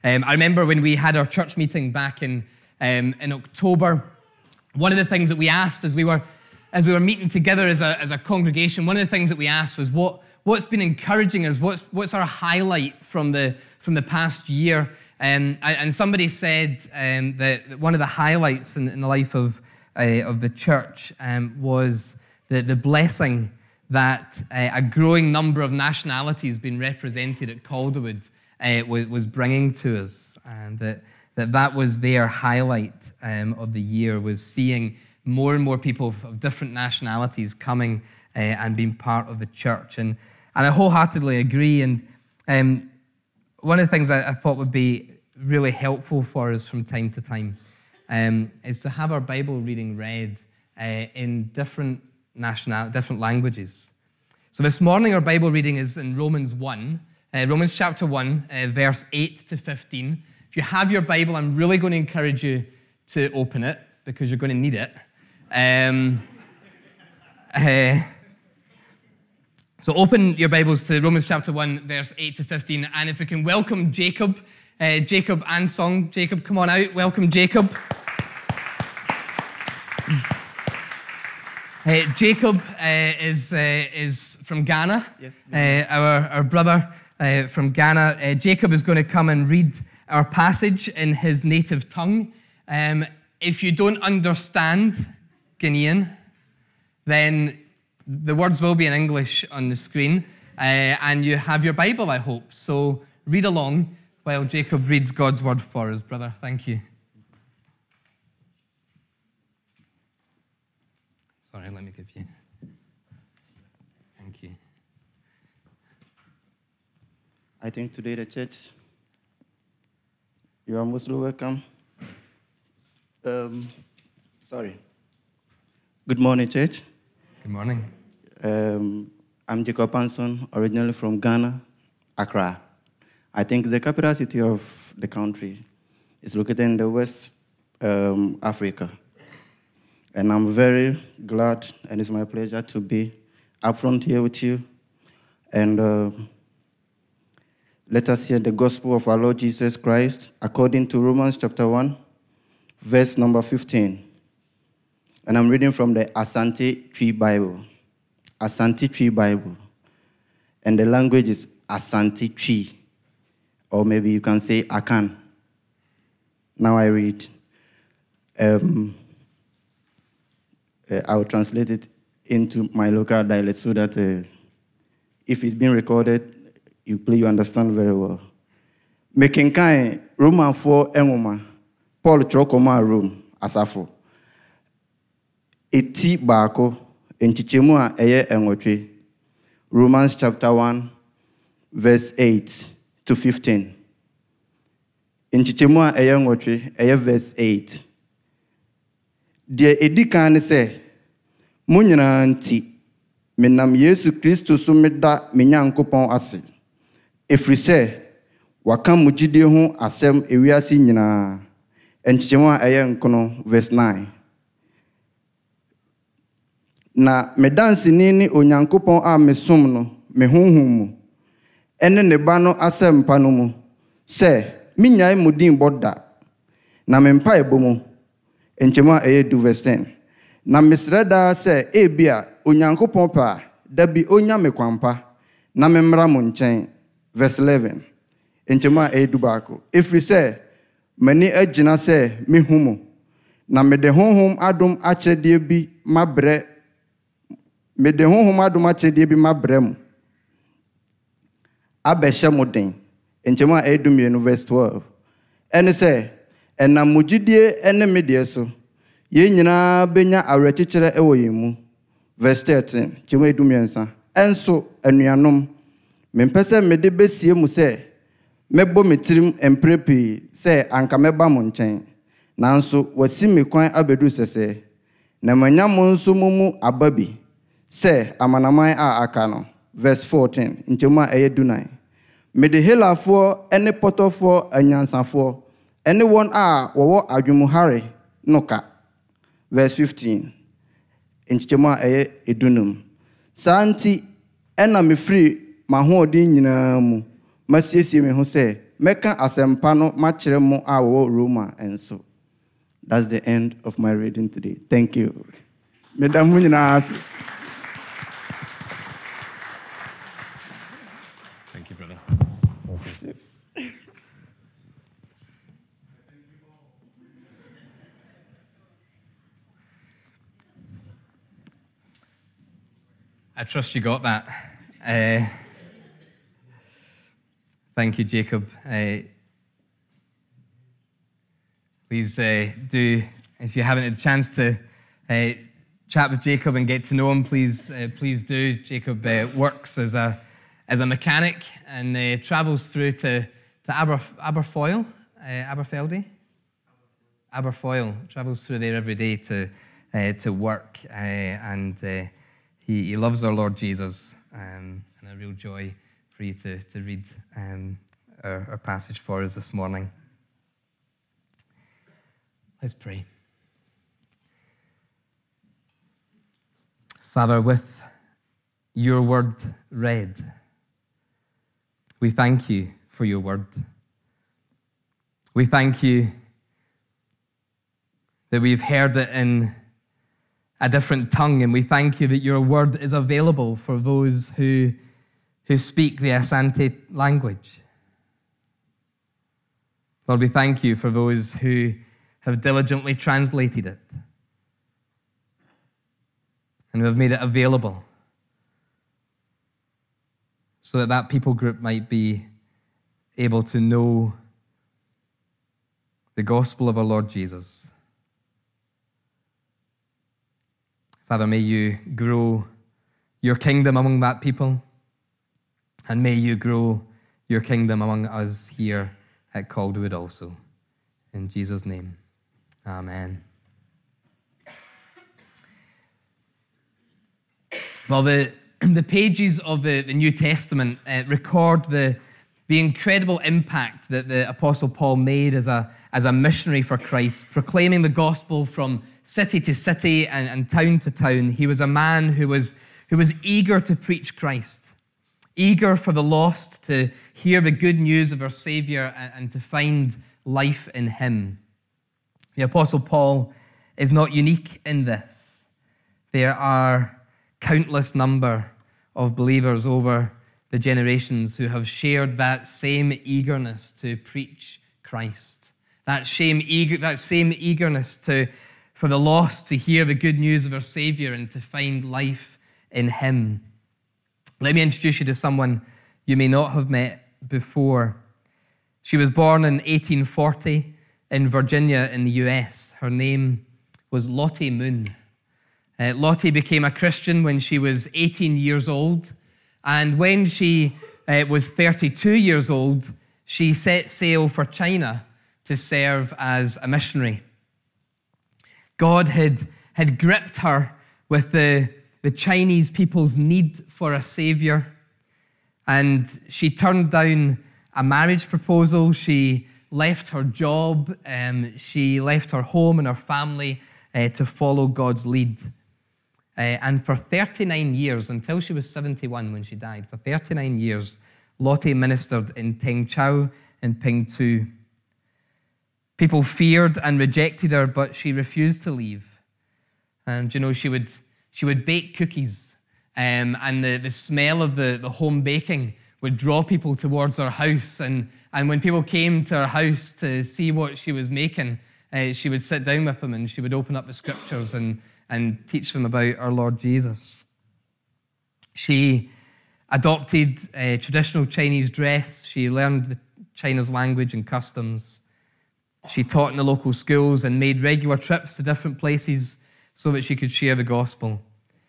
I remember when we had our church meeting back in October, one of the things that we asked as we were meeting together as a congregation, one of the things that we asked was what's been encouraging us, what's our highlight from the past year. And somebody said that one of the highlights in the life of the church was the blessing that a growing number of nationalities being represented at Calderwood was bringing to us, and that was their highlight of the year, was seeing more and more people of different nationalities coming and being part of the church. And I wholeheartedly agree. And one of the things I thought would be really helpful for us from time to time is to have our Bible reading read in different languages. So this morning our Bible reading is in Romans chapter 1, verse 8 to 15. If you have your Bible, I'm really going to encourage you to open it because you're going to need it. So open your Bibles to Romans chapter 1, verse 8 to 15. And if we can welcome Jacob Ansong. Jacob, come on out. Welcome, Jacob. Jacob is from Ghana. Yes. Our brother from Ghana. Jacob is going to come and read our passage in his native tongue. If you don't understand Ghanaian, then the words will be in English on the screen, and you have your Bible, I hope. So read along while Jacob reads God's word for us, brother. Thank you. Sorry, let me give you. Thank you. I think today the church, you are mostly welcome. Good morning, church. Good morning. I'm Jacob Anson, originally from Ghana, Accra. I think the capital city of the country is located in the West Africa. And I'm very glad, and it's my pleasure to be up front here with you. And let us hear the gospel of our Lord Jesus Christ according to Romans chapter 1, verse number 15. And I'm reading from the Asante Tree Bible. Asante Tree Bible. And the language is Asante Tree. Or maybe you can say Akan. Now I read. I will translate it into my local dialect so that if it's being recorded, you understand very well. Making kind Roman 4 Enwoma, Paul Trokoma Rome, Asafo. Eti Bako, Enchichemua Eye Enwotwe. Romans chapter 1, verse 8 to 15. Enchichemua Eye Enwotwe, Eye verse 8. Die edikan se munyina nti menam Yesu Kristo so meda me Nyankopon ase efri se waka mugide ho asem ewiase nyina enkyekyewa eye nkono verse 9 na medansini ni Onyankopon a mesom no me honhom mu ene ne ba no asem pa no mu se minyae mudin boda na mempa ebomu enchema eye du verse 10. Na misreda se ebia Onyankopon pa dabi onya me kwampa na memra mo nchen verse 11. Enchema eye du baako. Efri se mani agina se mehumu na mede honhom adom achede bi mabre mede honhom adom achede bi mabre mu abehye moden. Enchema eye du mienu verse 12. Ene se ena mugidie ene medie so ye nyina benya awrekekere ewo yimu verse 13 chema edumiensa enso anuanom mempese mede besie mu se mebo metirim emprepi se anka meba mo nchen nanso wasi me kwan abedu sese na manya mo nso mumu ababi se amanaman a aka no verse 14 nchema eyedunai mede helafo ene potofo anyansafo anyone wowo adwumuhare noka verse 15 enchichema eye edunum santi ena me free mahoodin nyina mu masiesie me ho se mɛka asɛmpa no makyerɛ mo a wɔwɔ Roma nso. That's the end of my reading today. Thank you. Meda mo nyinaa ase. Thank you, brother. I trust you got that. Thank you, Jacob. Please do, if you haven't had a chance to chat with Jacob and get to know him, please do. Jacob works as a mechanic and travels through to Aberfoyle, Aberfoyle, travels through there every day to work, and he loves our Lord Jesus, and a real joy for you to read our passage for us this morning. Let's pray. Father, with your word read, we thank you for your word. We thank you that we've heard it in a different tongue, and we thank you that your word is available for those who speak the Asante language. Lord, we thank you for those who have diligently translated it and who have made it available so that people group might be able to know the gospel of our Lord Jesus. Father, may you grow your kingdom among that people, and may you grow your kingdom among us here at Calderwood also. In Jesus' name, amen. Well, the pages of the New Testament record the incredible impact that the Apostle Paul made as a missionary for Christ, proclaiming the gospel from city to city and town to town. He was a man who was eager to preach Christ, eager for the lost to hear the good news of our Savior and to find life in him. The Apostle Paul is not unique in this. There are countless number of believers over the generations who have shared that same eagerness to preach Christ, that same eagerness for the lost to hear the good news of our Savior and to find life in him. Let me introduce you to someone you may not have met before. She was born in 1840 in Virginia in the US. Her name was Lottie Moon. Lottie became a Christian when she was 18 years old, and when she was 32 years old, she set sail for China to serve as a missionary. God had gripped her with the Chinese people's need for a savior, and she turned down a marriage proposal. She left her job, she left her home and her family to follow God's lead. And for 39 years, until she was 71 when she died, for 39 years, Lottie ministered in Tengchao and Pingtu. People feared and rejected her, but she refused to leave. And she would bake cookies, and the smell of the home baking would draw people towards her house. And when people came to her house to see what she was making, she would sit down with them and she would open up the scriptures and teach them about our Lord Jesus. She adopted a traditional Chinese dress. She learned China's language and customs. She taught in the local schools and made regular trips to different places so that she could share the gospel.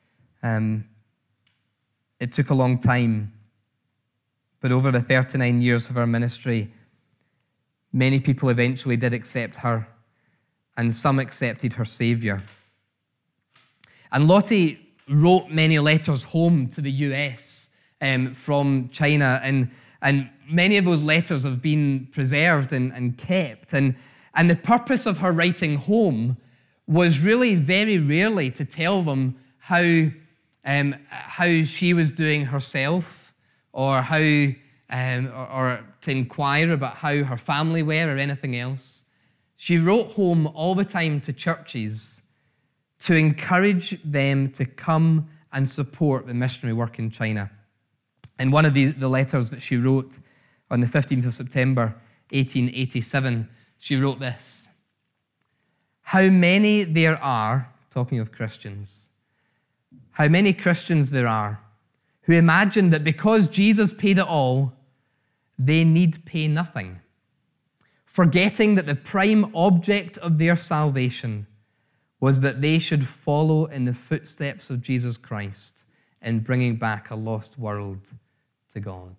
It took a long time, but over the 39 years of her ministry, many people eventually did accept her, and some accepted her Savior. And Lottie wrote many letters home to the US from China, and many of those letters have been preserved and kept. And the purpose of her writing home was really very rarely to tell them how she was doing herself, or how or to inquire about how her family were or anything else. She wrote home all the time to churches to encourage them to come and support the missionary work in China. In one of the letters that she wrote on the 15th of September, 1887, she wrote this: "How many there are," talking of Christians, "how many Christians there are who imagine that because Jesus paid it all, they need pay nothing, forgetting that the prime object of their salvation was that they should follow in the footsteps of Jesus Christ in bringing back a lost world to God."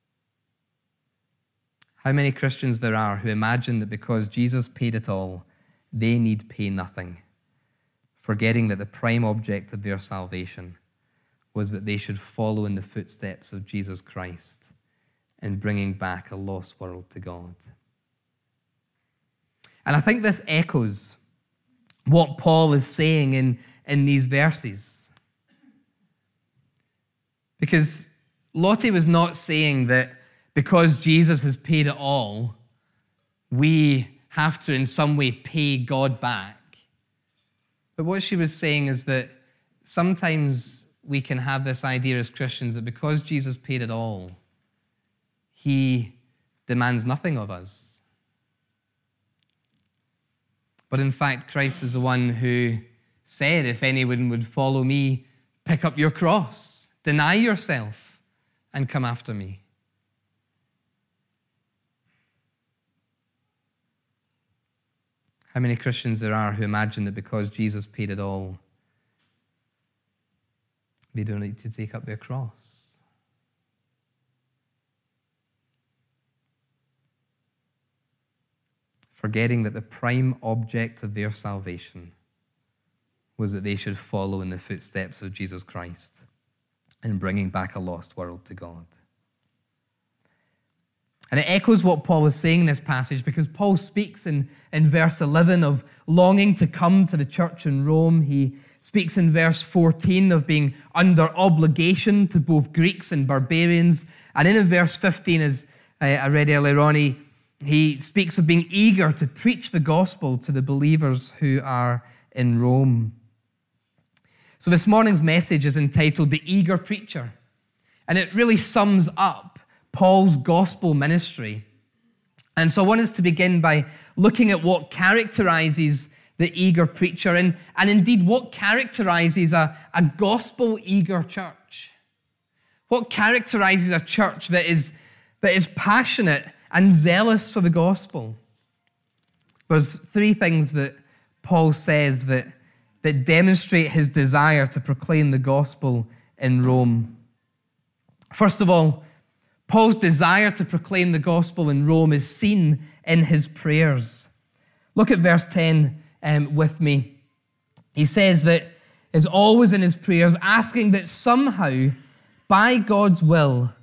How many Christians there are who imagine that because Jesus paid it all, they need pay nothing, forgetting that the prime object of their salvation was that they should follow in the footsteps of Jesus Christ in bringing back a lost world to God. And I think this echoes what Paul is saying in these verses. Because Lottie was not saying that because Jesus has paid it all, we have to in some way pay God back. But what she was saying is that sometimes we can have this idea as Christians that because Jesus paid it all, he demands nothing of us. But in fact, Christ is the one who said, if anyone would follow me, pick up your cross, deny yourself, and come after me. How many Christians there are who imagine that because Jesus paid it all, they don't need to take up their cross. Forgetting that the prime object of their salvation was that they should follow in the footsteps of Jesus Christ in bringing back a lost world to God. And it echoes what Paul was saying in this passage, because Paul speaks in verse 11 of longing to come to the church in Rome. He speaks in verse 14 of being under obligation to both Greeks and barbarians. And in verse 15, as I read earlier on, he speaks of being eager to preach the gospel to the believers who are in Rome. So this morning's message is entitled The Eager Preacher. And it really sums up Paul's gospel ministry. And so I want us to begin by looking at what characterizes the eager preacher and indeed what characterizes a gospel-eager church. What characterizes a church that is passionate and zealous for the gospel? There's three things that Paul says that demonstrate his desire to proclaim the gospel in Rome. First of all, Paul's desire to proclaim the gospel in Rome is seen in his prayers. Look at verse 10 with me. He says that is always in his prayers asking that somehow, by God's will,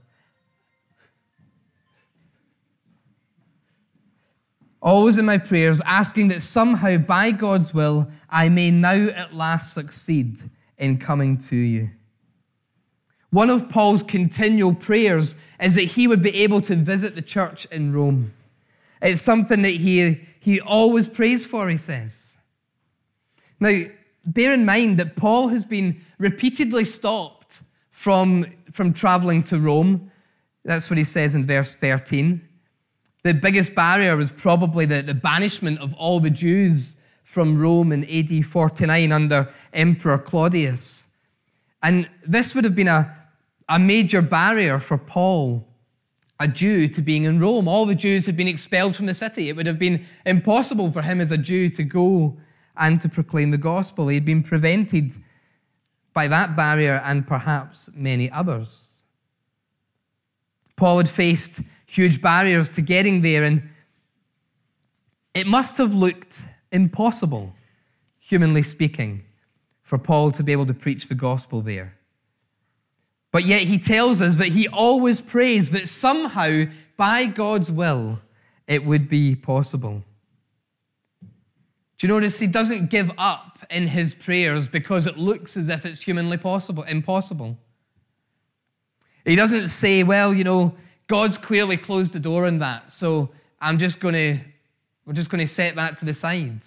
always in my prayers asking that somehow, by God's will, I may now at last succeed in coming to you. One of Paul's continual prayers is that he would be able to visit the church in Rome. It's something that he always prays for, he says. Now, bear in mind that Paul has been repeatedly stopped from traveling to Rome. That's what he says in verse 13. The biggest barrier was probably the banishment of all the Jews from Rome in AD 49 under Emperor Claudius. And this would have been a major barrier for Paul, a Jew, to being in Rome. All the Jews had been expelled from the city. It would have been impossible for him as a Jew to go and to proclaim the gospel. He had been prevented by that barrier and perhaps many others. Paul had faced huge barriers to getting there, and it must have looked impossible, humanly speaking, for Paul to be able to preach the gospel there. But yet he tells us that he always prays that somehow, by God's will, it would be possible. Do you notice he doesn't give up in his prayers because it looks as if it's humanly impossible? He doesn't say, well, God's clearly closed the door on that, so we're just going to set that to the side.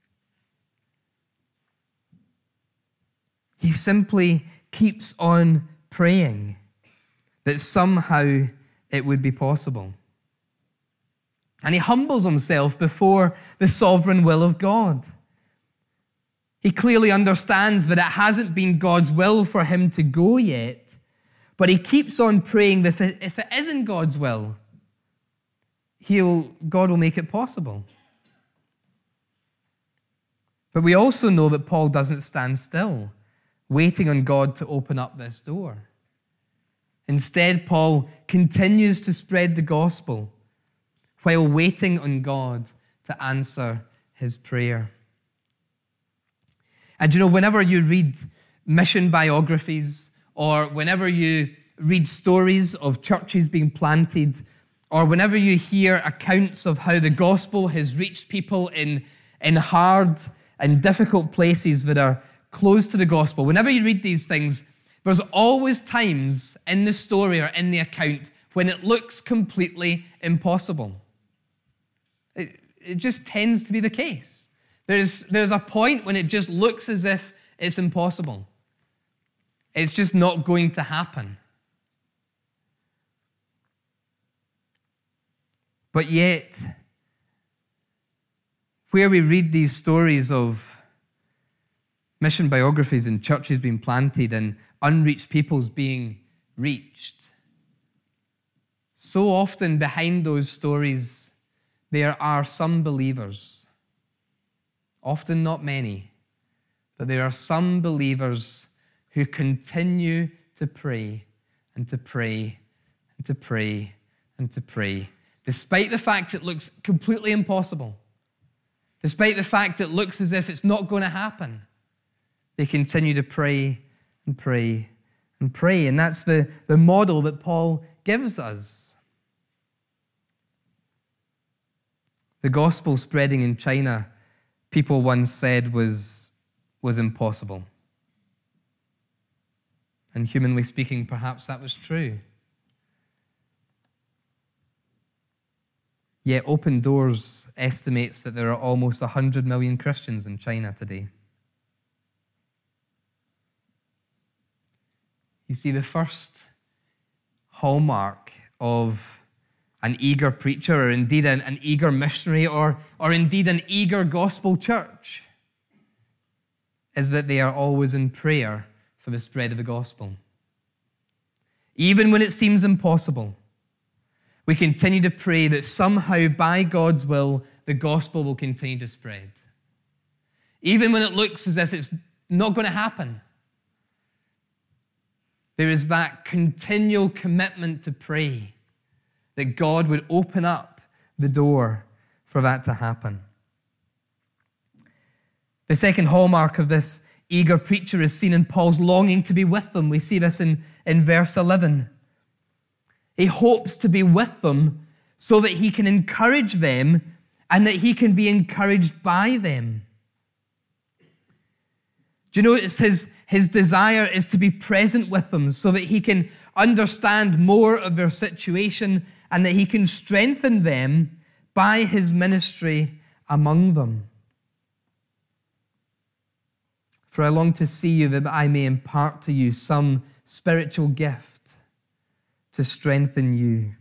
He simply keeps on praying that somehow it would be possible. And he humbles himself before the sovereign will of God. He clearly understands that it hasn't been God's will for him to go yet, but he keeps on praying that if it isn't God's will, God will make it possible. But we also know that Paul doesn't stand still, waiting on God to open up this door. Instead, Paul continues to spread the gospel while waiting on God to answer his prayer. And whenever you read mission biographies, or whenever you read stories of churches being planted, or whenever you hear accounts of how the gospel has reached people in hard and difficult places that are close to the gospel, whenever you read these things, there's always times in the story or in the account when it looks completely impossible. It just tends to be the case. There's a point when it just looks as if it's impossible. It's just not going to happen. But yet, where we read these stories of mission biographies and churches being planted and unreached peoples being reached, so often behind those stories, there are some believers, often not many, but there are some believers who continue to pray and to pray and to pray and to pray, despite the fact it looks completely impossible, despite the fact it looks as if it's not going to happen. They continue to pray and pray and pray. And that's the model that Paul gives us. The gospel spreading in China, people once said was impossible. And humanly speaking, perhaps that was true. Yet Open Doors estimates that there are almost 100 million Christians in China today. You see, the first hallmark of an eager preacher, or indeed an eager missionary, or indeed an eager gospel church, is that they are always in prayer for the spread of the gospel. Even when it seems impossible, we continue to pray that somehow, by God's will, the gospel will continue to spread. Even when it looks as if it's not going to happen, there is that continual commitment to pray that God would open up the door for that to happen. The second hallmark of this eager preacher is seen in Paul's longing to be with them. We see this in verse 11. He hopes to be with them so that he can encourage them and that he can be encouraged by them. Do you know, it's his desire is to be present with them so that he can understand more of their situation and that he can strengthen them by his ministry among them. For I long to see you that I may impart to you some spiritual gift to strengthen you.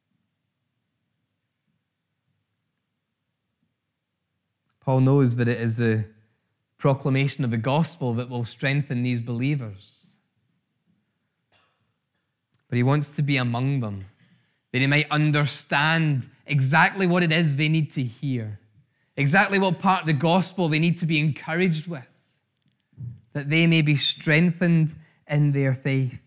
Paul knows that it is the proclamation of the gospel that will strengthen these believers. But he wants to be among them, that he might understand exactly what it is they need to hear, exactly what part of the gospel they need to be encouraged with, that they may be strengthened in their faith.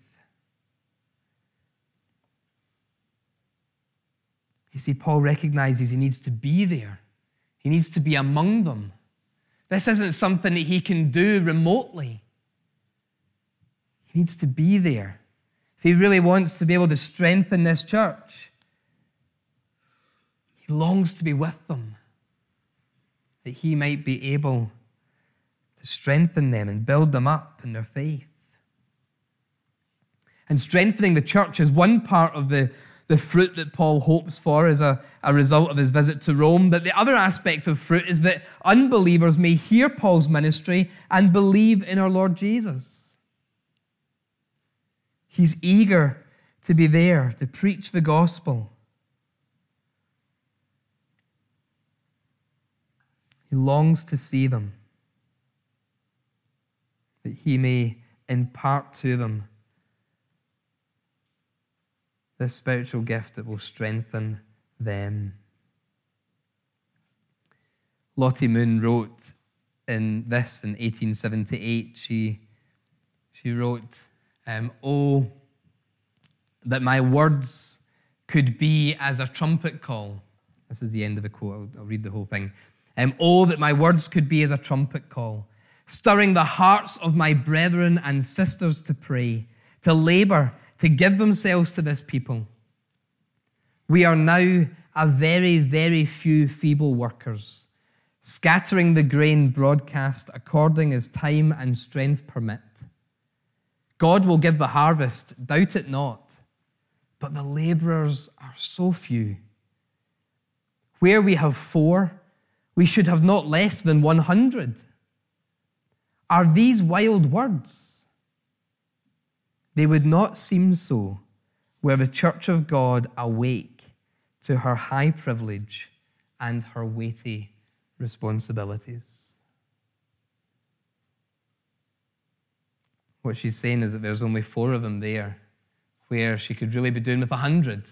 You see, Paul recognizes he needs to be there. He needs to be among them. This isn't something that he can do remotely. He needs to be there. If he really wants to be able to strengthen this church, he longs to be with them, that he might be able to strengthen them and build them up in their faith. And strengthening the church is one part of the the fruit that Paul hopes for as a result of his visit to Rome. But the other aspect of fruit is that unbelievers may hear Paul's ministry and believe in our Lord Jesus. He's eager to be there to preach the gospel. He longs to see them, that he may impart to them the spiritual gift that will strengthen them. Lottie Moon wrote in 1878. She wrote, "Oh, that my words could be as a trumpet call." This is the end of the quote. I'll read the whole thing. "Oh, that my words could be as a trumpet call, stirring the hearts of my brethren and sisters to pray, to labor, to give themselves to this people. We are now a very, very few feeble workers, scattering the grain broadcast according as time and strength permit. God will give the harvest, doubt it not, but the laborers are so few. Where we have 4, we should have not less than 100. Are these wild words? They would not seem so were the church of God awake to her high privilege and her weighty responsibilities." What she's saying is that there's only 4 of them there, where she could really be doing with 100.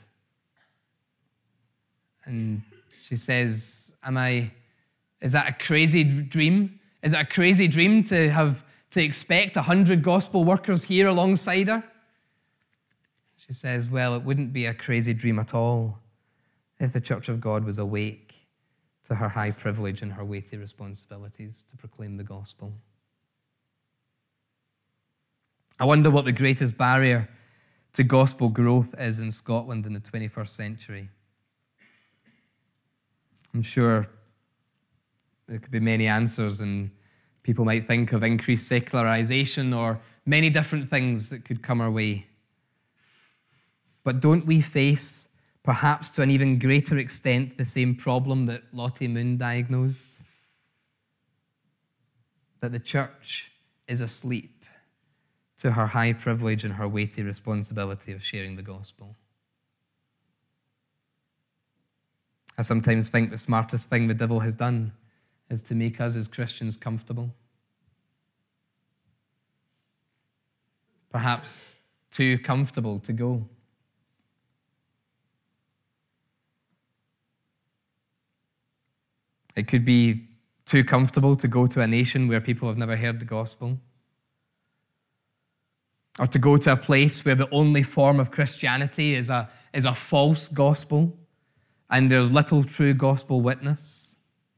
And she says, is that a crazy dream? Is it a crazy dream to expect 100 gospel workers here alongside her? She says, well, it wouldn't be a crazy dream at all if the Church of God was awake to her high privilege and her weighty responsibilities to proclaim the gospel. I wonder what the greatest barrier to gospel growth is in Scotland in the 21st century. I'm sure there could be many answers, and people might think of increased secularization or many different things that could come our way. But don't we face, perhaps to an even greater extent, the same problem that Lottie Moon diagnosed? That the church is asleep to her high privilege and her weighty responsibility of sharing the gospel. I sometimes think the smartest thing the devil has done is to make us as Christians comfortable. Perhaps too comfortable to go. It could be too comfortable to go to a nation where people have never heard the gospel, or to go to a place where the only form of Christianity is a false gospel and there's little true gospel witness.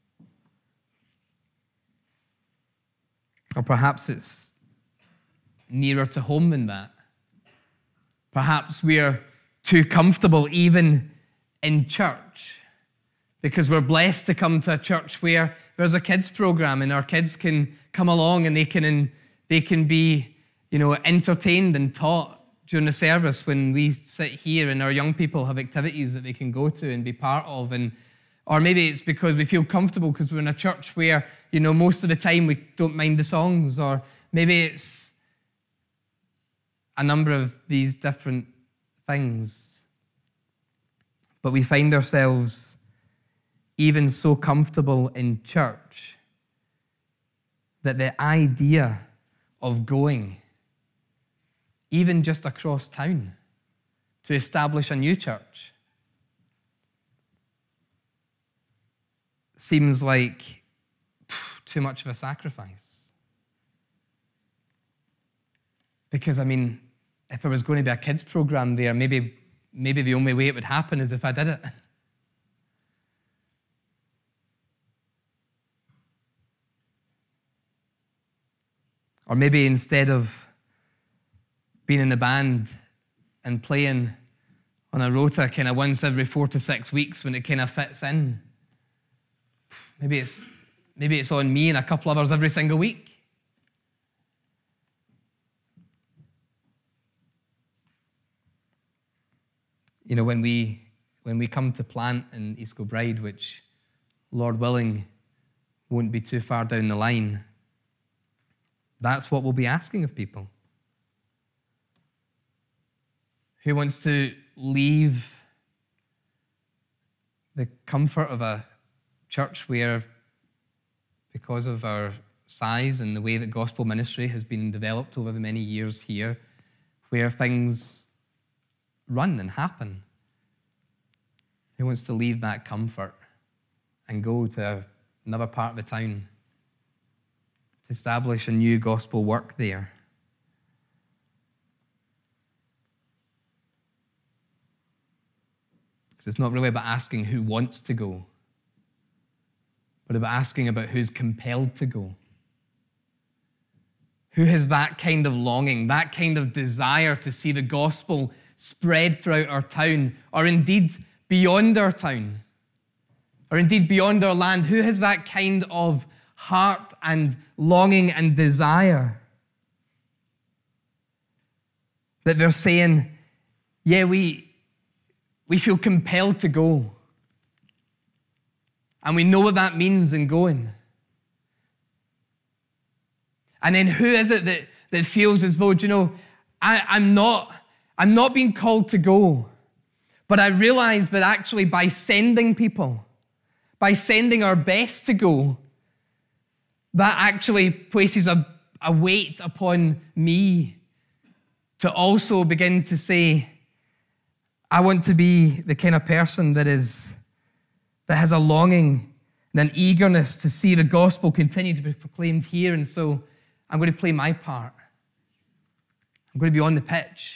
Or perhaps it's nearer to home than that. Perhaps we're too comfortable even in church because we're blessed to come to a church where there's a kids program and our kids can come along and they can be, entertained and taught during the service when we sit here and our young people have activities that they can go to and be part of. Or maybe it's because we feel comfortable because we're in a church where, most of the time we don't mind the songs. Or maybe it's a number of these different things. But we find ourselves even so comfortable in church that the idea of going, even just across town, to establish a new church, seems like too much of a sacrifice. Because, if there was going to be a kids program there, maybe the only way it would happen is if I did it. Or maybe instead of being in the band and playing on a rota kind of once every 4 to 6 weeks when it kind of fits in, maybe it's on me and a couple others every single week. when we come to plant in East Kilbride, which, Lord willing, won't be too far down the line, that's what we'll be asking of people. Who wants to leave the comfort of a church where, because of our size and the way that gospel ministry has been developed over the many years here, where things run and happen, who wants to leave that comfort and go to another part of the town to establish a new gospel work there? Because it's not really about asking who wants to go, but about asking about who's compelled to go. Who has that kind of longing, that kind of desire to see the gospel spread throughout our town, or indeed beyond our town, or indeed beyond our land? Who has that kind of heart and longing and desire that they're saying, yeah, we feel compelled to go, and we know what that means in going? And then who is it that feels as though, I'm not being called to go, but I realize that actually by sending people, by sending our best to go, that actually places a weight upon me to also begin to say, I want to be the kind of person that has a longing and an eagerness to see the gospel continue to be proclaimed here, and so I'm going to play my part. I'm going to be on the pitch.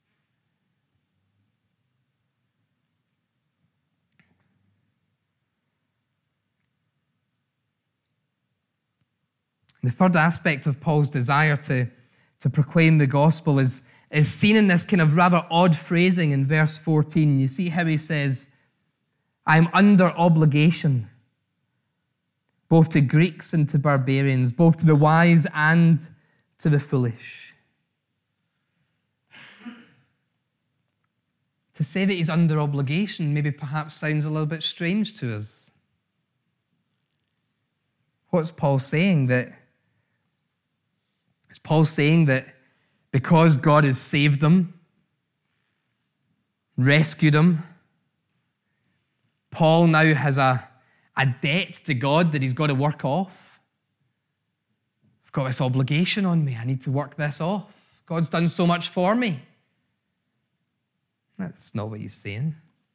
The third aspect of Paul's desire to proclaim the gospel is seen in this kind of rather odd phrasing in verse 14. You see how he says, I'm under obligation, both to Greeks and to barbarians, both to the wise and to the foolish. To say that he's under obligation maybe perhaps sounds a little bit strange to us. What's Paul saying? Is Paul saying that because God has saved him, rescued him, Paul now has a debt to God that he's got to work off? I've got this obligation on me. I need to work this off. God's done so much for me. That's not what he's saying.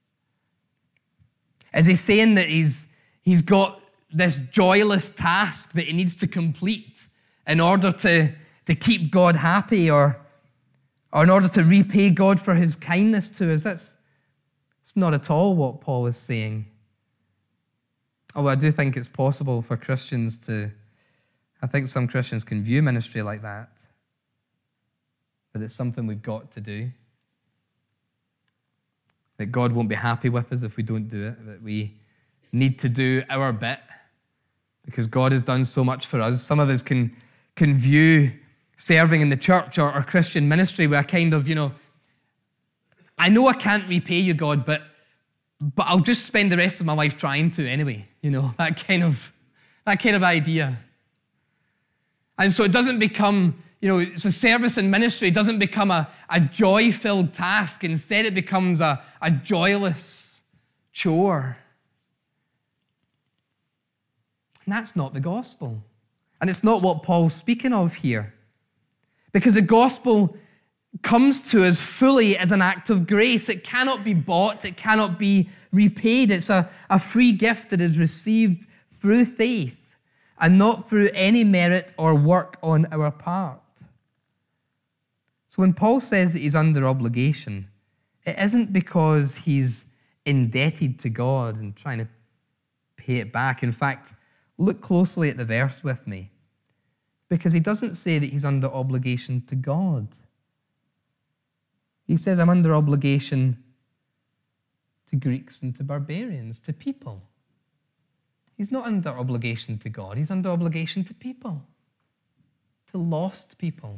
Is he saying that he's got this joyless task that he needs to complete in order to keep God happy, or in order to repay God for his kindness to us? That's not at all what Paul is saying. Although I do think it's possible for Christians I think some Christians can view ministry like that it's something we've got to do. That God won't be happy with us if we don't do it, that we need to do our bit because God has done so much for us. Some of us can view serving in the church or Christian ministry with a kind of, I know I can't repay you, God, but I'll just spend the rest of my life trying to anyway, that kind of idea. And so it doesn't become, so service and ministry doesn't become a joy-filled task. Instead, it becomes a joyless chore. And that's not the gospel. And it's not what Paul's speaking of here. Because the gospel comes to us fully as an act of grace. It cannot be bought. It cannot be repaid. It's a free gift that is received through faith and not through any merit or work on our part. So when Paul says that he's under obligation, it isn't because he's indebted to God and trying to pay it back. In fact, look closely at the verse with me, because he doesn't say that he's under obligation to God. He says, I'm under obligation to Greeks and to barbarians, to people. He's not under obligation to God. He's under obligation to people, to lost people.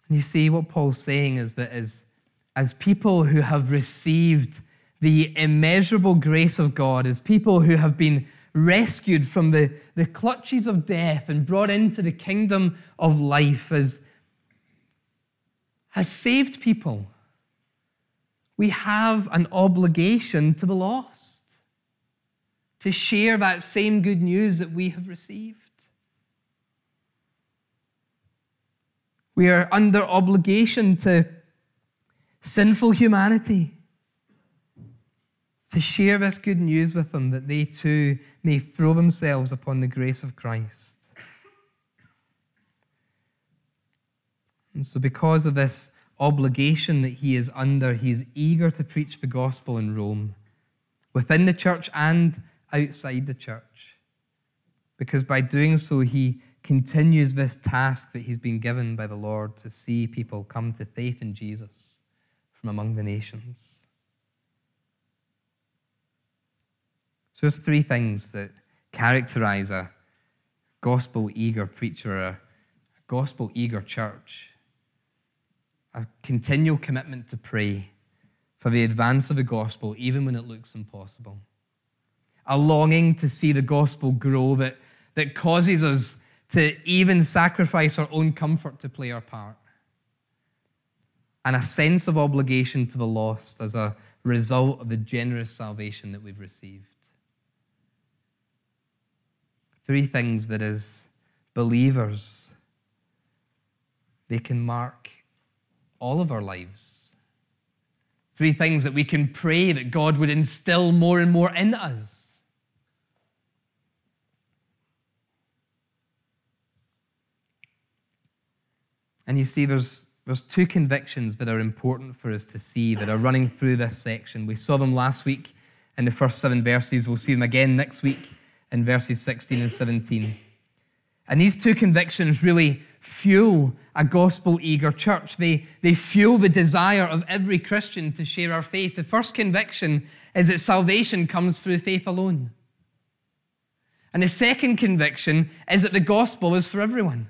And you see, what Paul's saying is that as people who have received the immeasurable grace of God, as people who have been rescued from the clutches of death and brought into the kingdom of life, as saved people, we have an obligation to the lost to share that same good news that we have received. We are under obligation to sinful humanity to share this good news with them, that they too may throw themselves upon the grace of Christ. And so because of this obligation that he is under, he is eager to preach the gospel in Rome, within the church and outside the church. Because by doing so, he continues this task that he's been given by the Lord to see people come to faith in Jesus from among the nations. So there's three things that characterize a gospel-eager preacher, a gospel-eager church. A continual commitment to pray for the advance of the gospel, even when it looks impossible. A longing to see the gospel grow that causes us to even sacrifice our own comfort to play our part. And a sense of obligation to the lost as a result of the generous salvation that we've received. Three things that as believers, they can mark all of our lives. Three things that we can pray that God would instill more and more in us. And you see, there's two convictions that are important for us to see that are running through this section. We saw them last week in the first 7 verses. We'll see them again next week in verses 16 and 17. And these two convictions really fuel a gospel-eager church. They fuel the desire of every Christian to share our faith. The first conviction is that salvation comes through faith alone. And the second conviction is that the gospel is for everyone.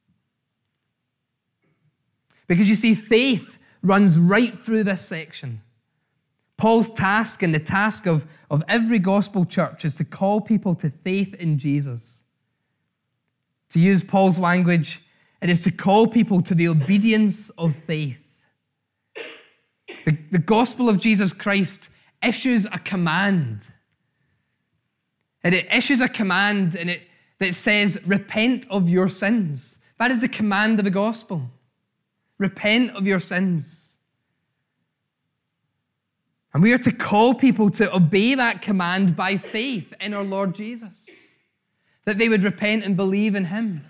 Because you see, faith runs right through this section. Paul's task and the task of every gospel church is to call people to faith in Jesus. To use Paul's language, it is to call people to the obedience of faith. The gospel of Jesus Christ issues a command. And it issues a command that says, repent of your sins. That is the command of the gospel. Repent of your sins. And we are to call people to obey that command by faith in our Lord Jesus. That they would repent and believe in him.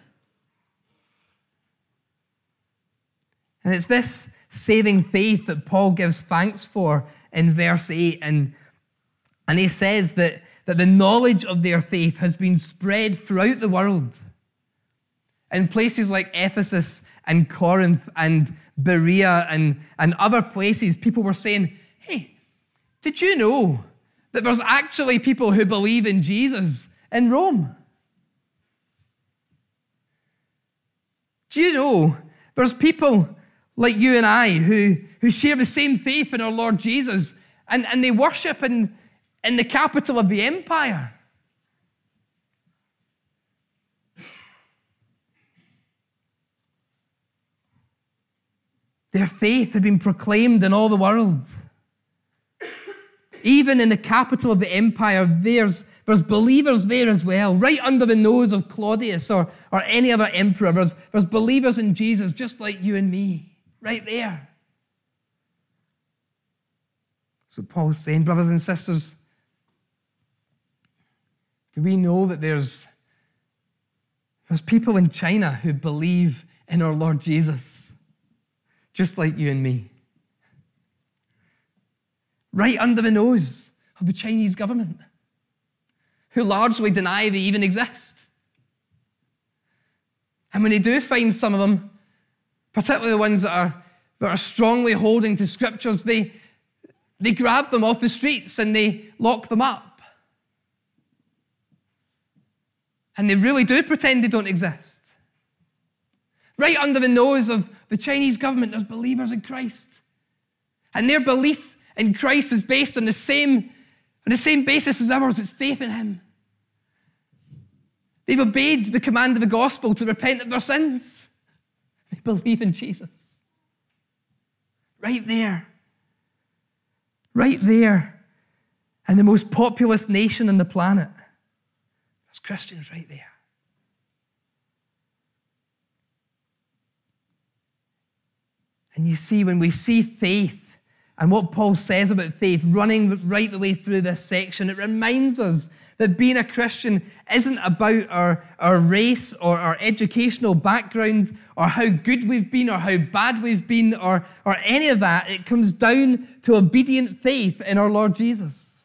And it's this saving faith that Paul gives thanks for in verse 8. And he says that the knowledge of their faith has been spread throughout the world. In places like Ephesus and Corinth and Berea and other places, people were saying, hey, did you know that there's actually people who believe in Jesus in Rome? Do you know there's people like you and I who share the same faith in our Lord Jesus and they worship in the capital of the empire? Their faith had been proclaimed in all the world. Even in the capital of the empire, there's believers there as well, right under the nose of Claudius or any other emperor. There's believers in Jesus just like you and me, right there. So Paul's saying, brothers and sisters, do we know that there's people in China who believe in our Lord Jesus? Just like you and me. Right under the nose of the Chinese government, who largely deny they even exist. And when they do find some of them, particularly the ones that are strongly holding to scriptures, they grab them off the streets and they lock them up. And they really do pretend they don't exist. Right under the nose of the Chinese government, there's believers in Christ. And their belief in Christ is based on the same basis as ours. It's faith in him. They've obeyed the command of the gospel to repent of their sins. They believe in Jesus. Right there. Right there. In the most populous nation on the planet. There's Christians right there. And you see, when we see faith, and what Paul says about faith running right the way through this section, it reminds us that being a Christian isn't about our race or our educational background or how good we've been or how bad we've been or any of that. It comes down to obedient faith in our Lord Jesus.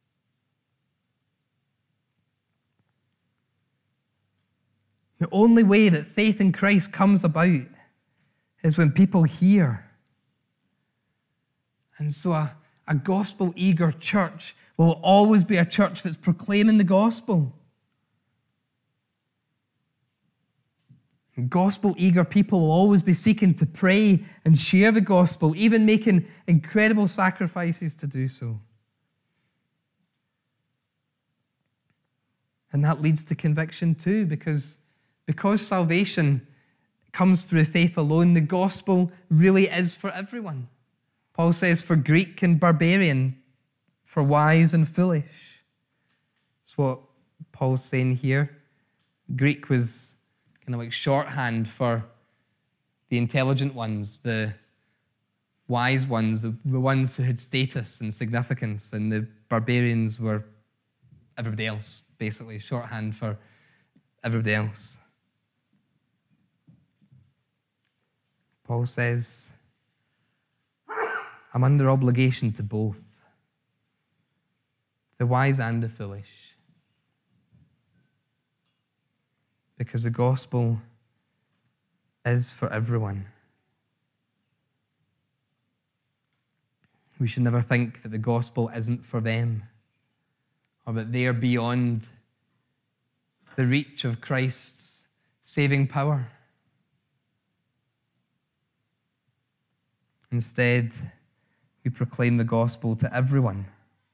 The only way that faith in Christ comes about is when people hear. And so a gospel-eager church will always be a church that's proclaiming the gospel. Gospel-eager people will always be seeking to pray and share the gospel, even making incredible sacrifices to do so. And that leads to conviction too, because salvation comes through faith alone, the gospel really is for everyone. Paul says, for Greek and barbarian, for wise and foolish. That's what Paul's saying here. Greek was kind of like shorthand for the intelligent ones, the wise ones, the ones who had status and significance, and the barbarians were everybody else, basically, shorthand for everybody else. Paul says, I'm under obligation to both, the wise and the foolish, because the gospel is for everyone. We should never think that the gospel isn't for them or that they are beyond the reach of Christ's saving power. Instead, we proclaim the gospel to everyone.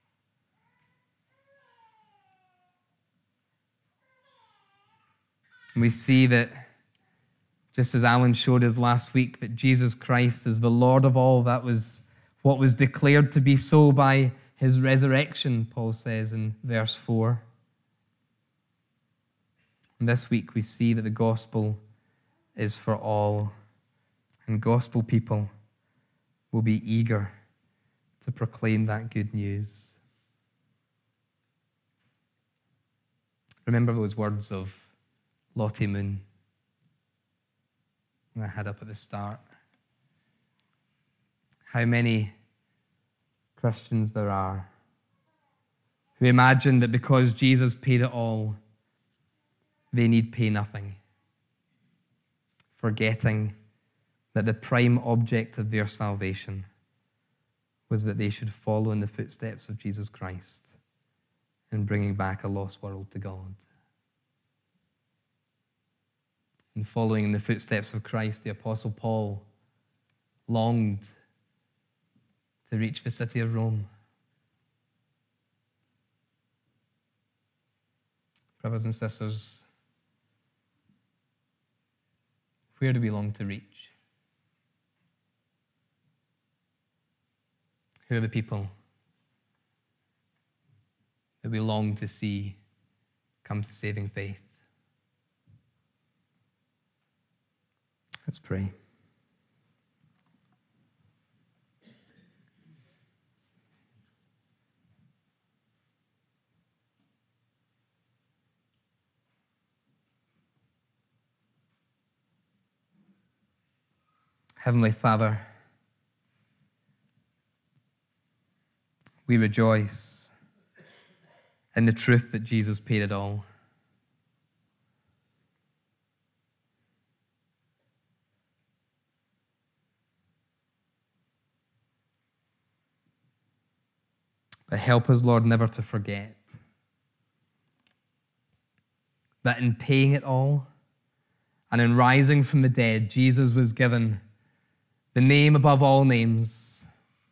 And we see that, just as Alan showed us last week, that Jesus Christ is the Lord of all. That was what was declared to be so by his resurrection, Paul says in verse 4. And this week we see that the gospel is for all, and gospel people will be eager to proclaim that good news. Remember those words of Lottie Moon that I had up at the start. How many Christians there are who imagine that because Jesus paid it all, they need pay nothing, forgetting that the prime object of their salvation was that they should follow in the footsteps of Jesus Christ in bringing back a lost world to God. In following in the footsteps of Christ, the Apostle Paul longed to reach the city of Rome. Brothers and sisters, where do we long to reach? Who are the people that we long to see come to saving faith? Let's pray. Heavenly Father, we rejoice in the truth that Jesus paid it all. But help us, Lord, never to forget that in paying it all and in rising from the dead, Jesus was given the name above all names,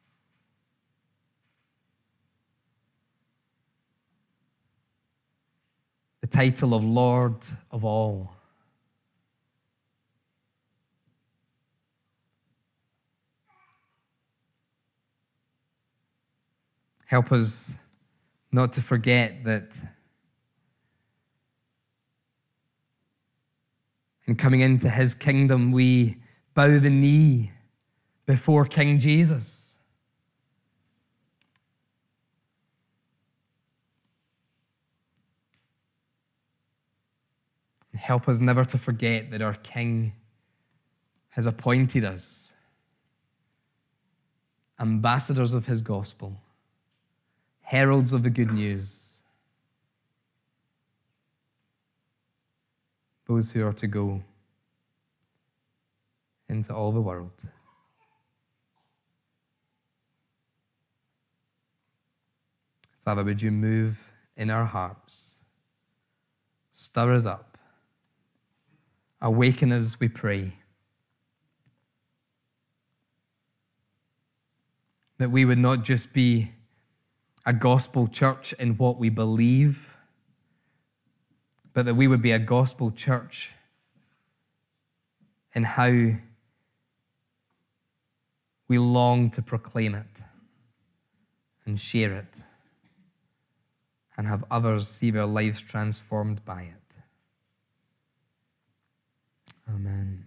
the title of Lord of all. Help us not to forget that in coming into his kingdom, we bow the knee before King Jesus. Help us never to forget that our King has appointed us ambassadors of his gospel, heralds of the good news, those who are to go into all the world. Father, would you move in our hearts? Stir us up. Awaken us, we pray. That we would not just be a gospel church in what we believe, but that we would be a gospel church in how we long to proclaim it and share it and have others see their lives transformed by it. Amen.